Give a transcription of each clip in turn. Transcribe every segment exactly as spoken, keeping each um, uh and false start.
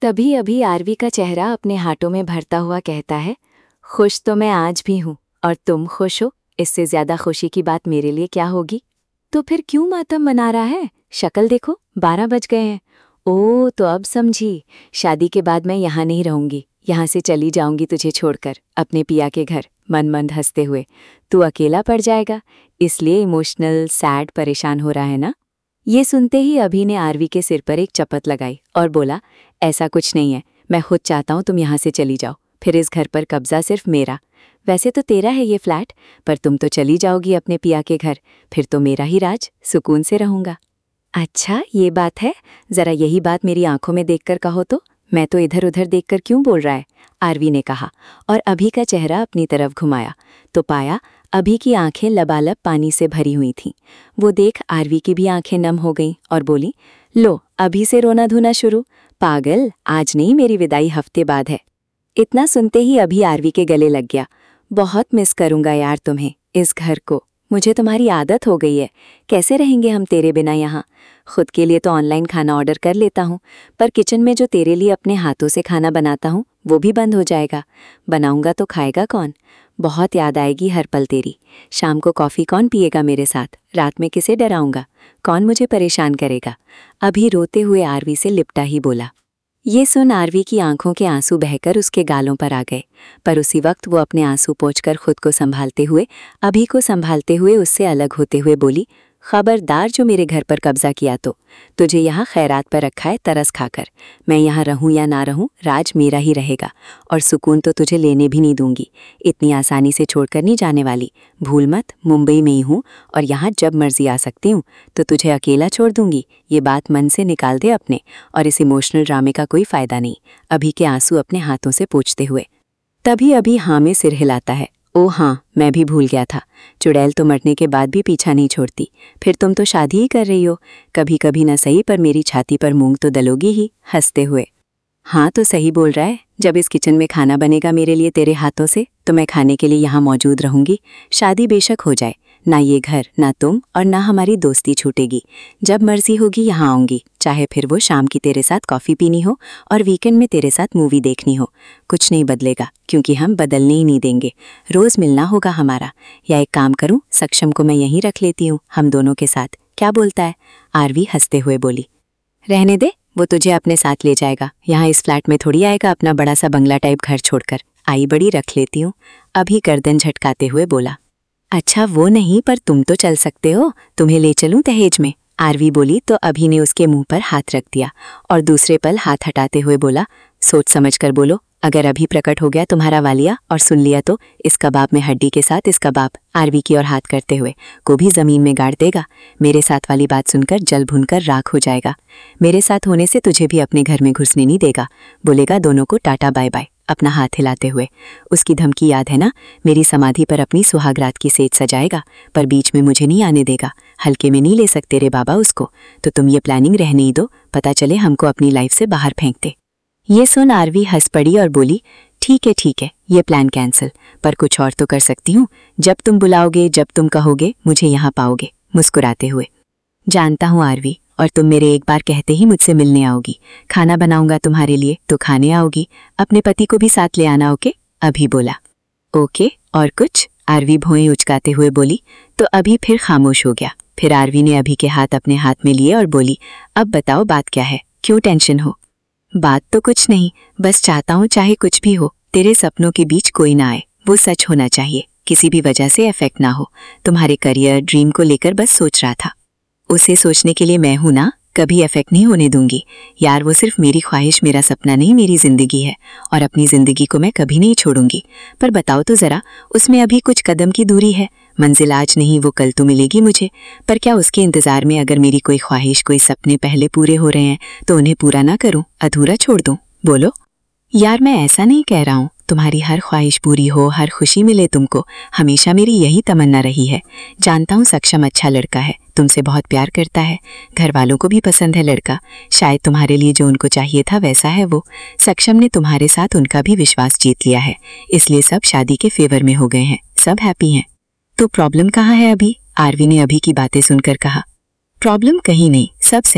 तभी अभी आरवी का चेहरा अपने हाथों में भरता हुआ कहता है, खुश तो मैं आज भी हूँ और तुम खुश हो, इससे ज्यादा खुशी की बात मेरे लिए क्या होगी। तो फिर क्यों मातम मना रहा है? शक्ल देखो, बारह बज गए हैं। ओह, तो अब समझी। शादी के बाद मैं यहाँ नहीं रहूंगी, यहाँ से चली जाऊंगी तुझे छोड़कर अपने पिया के घर। मन मंद हंसते हुए, तू अकेला पड़ जाएगा, इसलिए इमोशनल सैड परेशान हो रहा है ना। ये सुनते ही अभी ने आरवी के सिर पर एक चपत लगाई और बोला, ऐसा कुछ नहीं है, मैं खुद चाहता हूँ तुम यहाँ से चली जाओ, फिर इस घर पर कब्जा सिर्फ मेरा। वैसे तो तेरा है ये फ्लैट, पर तुम तो चली जाओगी अपने पिया के घर, फिर तो मेरा ही राज, सुकून से रहूंगा। अच्छा ये बात है, जरा यही बात मेरी आंखों में देखकर कहो तो। मैं तो इधर उधर देखकर क्यों बोल रहा है, आरवी ने कहा और अभी का चेहरा अपनी तरफ घुमाया तो पाया अभी की आंखें लबालब पानी से भरी हुई थीं। वो देख आरवी की भी आंखें नम हो गईं और बोली, लो अभी से रोना धोना शुरू। पागल, आज नहीं, मेरी विदाई हफ्ते बाद है। इतना सुनते ही अभी आरवी के गले लग गया। बहुत मिस करूंगा यार तुम्हें, इस घर को। मुझे तुम्हारी आदत हो गई है, कैसे रहेंगे हम तेरे बिना यहाँ। खुद के लिए तो ऑनलाइन खाना ऑर्डर कर लेता हूँ, पर किचन में जो तेरे लिए अपने हाथों से खाना बनाता हूँ वो भी बंद हो जाएगा। बनाऊंगा तो खाएगा कौन? बहुत याद आएगी हर पल तेरी। शाम को कॉफ़ी कौन पिएगा मेरे साथ? रात में किसे डराऊंगा? कौन मुझे परेशान करेगा? अभी रोते हुए आरवी से लिपटा ही बोला। ये सुन आरवी की आंखों के आंसू बहकर उसके गालों पर आ गए, पर उसी वक्त वो अपने आंसू पोंछकर खुद को संभालते हुए अभी को संभालते हुए उससे अलग होते हुए बोली, खबरदार जो मेरे घर पर कब्जा किया तो तुझे यहाँ खैरात पर रखा है तरस खाकर। मैं यहाँ रहूँ या ना रहूँ, राज मेरा ही रहेगा और सुकून तो तुझे लेने भी नहीं दूंगी। इतनी आसानी से छोड़कर नहीं जाने वाली। भूल मत, मुंबई में ही हूँ और यहाँ जब मर्जी आ सकती हूँ, तो तुझे अकेला छोड़ दूंगी। ये बात मन से निकाल दे अपने, और इस इमोशनल ड्रामे का कोई फायदा नहीं। अभी के आंसू अपने हाथों से पोंछते हुए। तभी अभी हाँ में सिर हिलाता है। ओ हाँ, मैं भी भूल गया था, चुड़ैल तो मरने के बाद भी पीछा नहीं छोड़ती। फिर तुम तो शादी ही कर रही हो, कभी कभी न सही पर मेरी छाती पर मूंग तो दलोगी ही, हंसते हुए। हाँ तो सही बोल रहा है, जब इस किचन में खाना बनेगा मेरे लिए तेरे हाथों से, तो मैं खाने के लिए यहाँ मौजूद रहूंगी। शादी बेशक हो जाए, ना ये घर, ना तुम और ना हमारी दोस्ती छूटेगी। जब मर्जी होगी यहाँ आऊँगी, चाहे फिर वो शाम की तेरे साथ कॉफ़ी पीनी हो और वीकेंड में तेरे साथ मूवी देखनी हो। कुछ नहीं बदलेगा, क्योंकि हम बदलने ही नहीं देंगे। रोज़ मिलना होगा हमारा। या एक काम करूँ, सक्षम को मैं यहीं रख लेती हूँ, हम दोनों के साथ। क्या बोलता है? आरवी हंसते हुए बोली। रहने दे, वो तुझे अपने साथ ले जाएगा। यहाँ इस फ्लैट में थोड़ी आएगा अपना बड़ा सा बंगला टाइप घर छोड़कर। आई बड़ी रख लेती हूँ, अभी गर्दन झटकाते हुए बोला। अच्छा वो नहीं, पर तुम तो चल सकते हो, तुम्हें ले चलूं दहेज में? आरवी बोली तो अभी ने उसके मुंह पर हाथ रख दिया और दूसरे पल हाथ हटाते हुए बोला, सोच समझ कर बोलो, अगर अभी प्रकट हो गया तुम्हारा वालिया और सुन लिया तो इस कबाब में हड्डी के साथ इस कबाब, आरवी की ओर हाथ करते हुए, को भी जमीन में गाड़ देगा। मेरे साथ वाली बात सुनकर जल भुनकर राख हो जाएगा। मेरे साथ होने से तुझे भी अपने घर में घुसने नहीं देगा। बोलेगा दोनों को टाटा बाय बाय, अपना हाथ हिलाते हुए। उसकी धमकी याद है ना? मेरी समाधि पर अपनी सुहागरात की सेज सजाएगा, पर बीच में मुझे नहीं आने देगा। हल्के में नहीं ले सकते रे बाबा उसको। तो तुम ये प्लानिंग रहने ही दो, पता चले हमको अपनी लाइफ से बाहर फेंक दे। ये सुन आरवी हंस पड़ी और बोली, ठीक है ठीक है, ये प्लान कैंसिल, पर कुछ और तो कर सकती हूँ। जब तुम बुलाओगे, जब तुम कहोगे, मुझे यहाँ पाओगे, मुस्कुराते हुए। जानता हूँ आरवी, और तुम मेरे एक बार कहते ही मुझसे मिलने आओगी। खाना बनाऊंगा तुम्हारे लिए तो खाने आओगी। अपने पति को भी साथ ले आना, ओके? अभी बोला। ओके, और कुछ? आरवी भौएं उचकाते हुए बोली तो अभी फिर खामोश हो गया। फिर आरवी ने अभी के हाथ अपने हाथ में लिए और बोली, अब बताओ बात क्या है, क्यों टेंशन हो? बात तो कुछ नहीं, बस चाहता हूँ चाहे कुछ भी हो, तेरे सपनों के बीच कोई ना आए। वो सच होना चाहिए, किसी भी वजह से इफेक्ट ना हो। तुम्हारे करियर ड्रीम को लेकर बस सोच रहा था। उसे सोचने के लिए मैं हूं ना, कभी इफेक्ट नहीं होने दूंगी। यार वो सिर्फ मेरी ख्वाहिश, मेरा सपना नहीं, मेरी जिंदगी है, और अपनी जिंदगी को मैं कभी नहीं छोड़ूंगी। पर बताओ तो जरा, उसमें अभी कुछ कदम की दूरी है। मंजिल आज नहीं, वो कल तो मिलेगी मुझे। पर क्या उसके इंतजार में अगर मेरी कोई ख्वाहिश, कोई सपने पहले पूरे हो रहे हैं तो उन्हें पूरा ना करूं, अधूरा छोड़ दूं? बोलो। यार मैं ऐसा नहीं कह रहा हूँ, तुम्हारी हर ख्वाहिश पूरी हो, हर खुशी मिले तुमको, हमेशा मेरी यही तमन्ना रही है। जानता हूँ सक्षम अच्छा लड़का है, तुमसे बहुत प्यार करता है, घर वालों को भी पसंद है लड़का। शायद तुम्हारे लिए जो उनको चाहिए था वैसा है वो। सक्षम ने तुम्हारे साथ उनका भी विश्वास जीत लिया है, इसलिए सब शादी के फेवर में हो गए हैं, सब हैप्पी हैं। तो प्रॉब्लम कहाँ है अभी? आरवी ने अभी की बातें सुनकर कहा। प्रॉब्लम कहीं नहीं, सब सही है,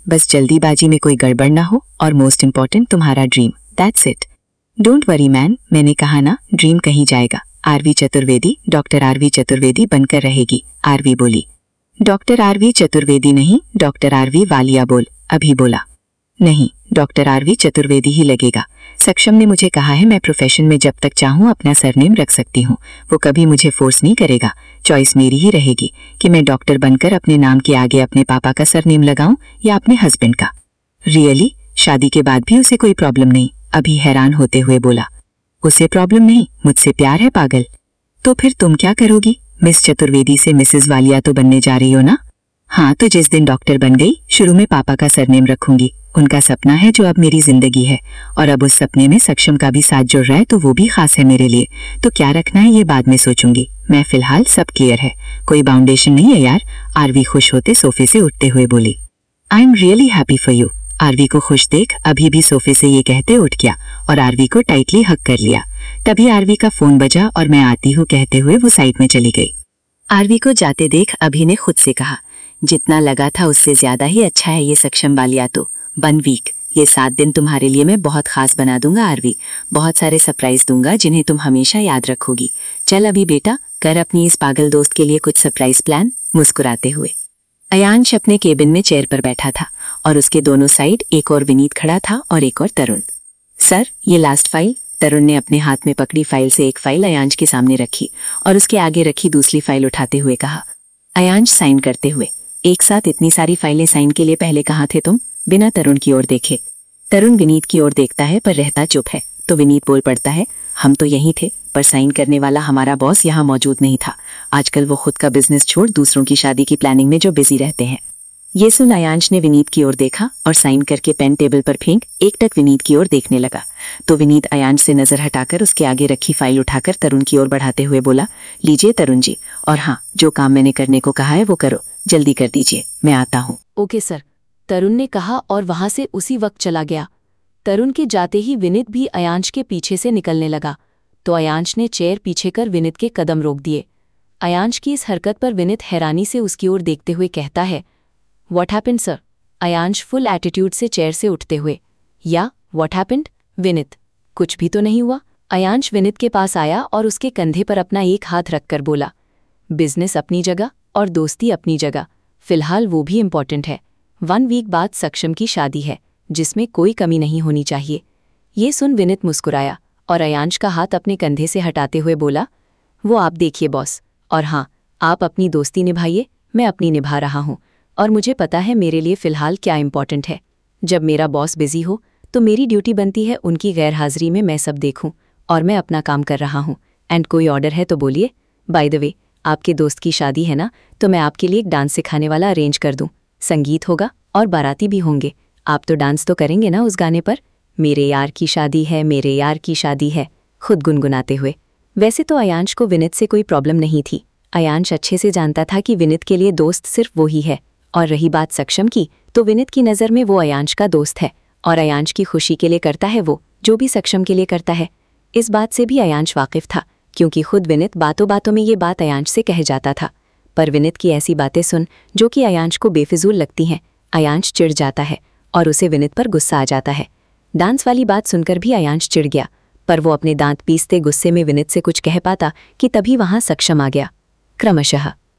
बस जल्दीबाजी में कोई गड़बड़ ना हो और मोस्ट इम्पॉर्टेंट तुम्हारा dream, that's it. Don't worry man, मैंने कहा ना ड्रीम कहीं जाएगा। आरवी चतुर्वेदी डॉक्टर आरवी चतुर्वेदी बनकर रहेगी, आरवी बोली। डॉक्टर आरवी चतुर्वेदी नहीं, डॉक्टर आरवी वालिया बोल, अभी बोला। नहीं, डॉक्टर आरवी चतुर्वेदी ही लगेगा। सक्षम ने मुझे कहा है मैं प्रोफेशन में जब तक चाहूँ अपना सरनेम रख सकती हूँ। वो कभी मुझे फोर्स नहीं करेगा। चॉइस मेरी ही रहेगी कि मैं डॉक्टर बनकर अपने नाम के आगे अपने पापा का सरनेम लगाऊं या अपने हस्बैंड का। रियली? शादी के बाद भी उसे कोई प्रॉब्लम नहीं? अभी हैरान होते हुए बोला। उसे प्रॉब्लम नहीं, मुझसे प्यार है पागल। तो फिर तुम क्या करोगी? मिस चतुर्वेदी से मिसेस वालिया तो बनने जा रही हो ना? हाँ, तो जिस दिन डॉक्टर बन गई शुरू में पापा का सरनेम रखूंगी। उनका सपना है जो अब मेरी जिंदगी है, और अब उस सपने में सक्षम का भी साथ जुड़ रहा है तो वो भी खास है मेरे लिए। तो क्या रखना है ये बाद में सोचूंगी, मैं फिलहाल सब क्लियर है, कोई बाउंडेशन नहीं है यार। आरवी खुश होते सोफे से उठते हुए बोली। I am really happy for you. Aarvi को खुश देख अभी भी सोफे से ये कहते उठ गया और आरवी को टाइटली हक कर लिया। तभी आरवी का फोन बजा और मैं आती हूँ कहते हुए वो साइड में चली गई। आरवी को जाते देख अभी ने खुद से कहा, जितना लगा था उससे ज्यादा ही अच्छा है ये सक्षम वालिया तो। वन वीक, ये सात दिन तुम्हारे लिए मैं बहुत खास बना दूंगा आरवी। बहुत सारे सरप्राइज दूंगा जिन्हें तुम हमेशा याद रखोगी। चल अभी बेटा, कर अपनी इस पागल दोस्त के लिए कुछ सरप्राइज प्लान। मुस्कुराते हुए अयांश अपने केबिन में चेयर पर बैठा था और उसके दोनों साइड एक और विनीत खड़ा था और एक और तरुण। सर, ये लास्ट फाइल। तरुण ने अपने हाथ में पकड़ी फाइल से एक फाइल अयांश के सामने रखी और उसके आगे रखी दूसरी फाइल उठाते हुए कहा। अयांश साइन करते हुए, एक साथ इतनी सारी फाइलें साइन के लिए पहले कहाँ थे तुम? बिना तरुण की ओर देखे तरुण विनीत की ओर देखता है पर रहता चुप है। तो विनीत बोल पड़ता है, हम तो यहीं थे पर साइन करने वाला हमारा बॉस यहाँ मौजूद नहीं था। आजकल वो खुद का बिजनेस छोड़ दूसरों की शादी की प्लानिंग में जो बिजी रहते हैं। ये सुन अयांश ने विनीत की ओर देखा और साइन करके पेन टेबल पर फेंक एकटक विनीत की ओर देखने लगा। तो विनीत अयांश से नजर हटाकर उसके आगे रखी फाइल उठाकर तरुण की ओर बढ़ाते हुए बोला, लीजिए तरुण जी, और हाँ, जो काम मैंने करने को कहा है वो करो, जल्दी कर दीजिए, मैं आता हूँ। ओके सर, तरुण ने कहा और वहां से उसी वक्त चला गया। तरुण के जाते ही विनीत भी अयांश के पीछे से निकलने लगा तो अयांश ने चेयर पीछे कर विनीत के कदम रोक दिए। अयांश की इस हरकत पर विनीत हैरानी से उसकी ओर देखते हुए कहता है, what happened sir? Ayansh full attitude से चेयर से उठते हुए, या व्हाट हैपेंड? विनीत, कुछ भी तो नहीं हुआ। अयांश विनीत के पास आया और उसके कंधे पर अपना एक हाथ रखकर बोला, बिजनेस अपनी जगह और दोस्ती अपनी जगह, फिलहाल वो भी इम्पॉर्टेंट है। वन वीक बाद सक्षम की शादी है जिसमें कोई कमी नहीं होनी चाहिए। ये सुन विनीत मुस्कुराया और अयांश का हाथ अपने कंधे से हटाते हुए बोला, वो आप देखिए बॉस, और हाँ, आप अपनी दोस्ती निभाइए, मैं अपनी निभा रहा हूँ और मुझे पता है मेरे लिए फ़िलहाल क्या इम्पॉर्टेंट है। जब मेरा बॉस बिजी हो तो मेरी ड्यूटी बनती है उनकी गैर हाजिरी में मैं सब देखूं, और मैं अपना काम कर रहा हूँ। एंड कोई ऑर्डर है तो बोलिए। बाय द वे, आपके दोस्त की शादी है ना, तो मैं आपके लिए एक डांस सिखाने वाला अरेंज कर दूँ। संगीत होगा और बाराती भी होंगे। आप तो डांस तो करेंगे ना उस गाने पर, मेरे यार की शादी है, मेरे यार की शादी है, खुद गुनगुनाते हुए। वैसे तो अयांश को विनीत से कोई प्रॉब्लम नहीं थी। अयांश अच्छे से जानता था कि विनीत के लिए दोस्त सिर्फ वो ही है। और रही बात सक्षम की, तो विनीत की नज़र में वो अयांश का दोस्त है और अयांश की खुशी के लिए करता है वो जो भी सक्षम के लिए करता है। इस बात से भी अयांश वाकिफ था क्योंकि खुद विनीत बातों बातों में ये बात अयांश से कह जाता था। पर विनीत की ऐसी बातें सुन जो कि अयांश को बेफिजूल लगती हैं, अयांश चिढ़ जाता है और उसे विनीत पर गुस्सा आ जाता है। डांस वाली बात सुनकर भी अयांश चिढ़ गया, पर वो अपने दांत पीसते गुस्से में विनीत से कुछ कह पाता कि तभी वहां सक्षम आ गया। क्रमशः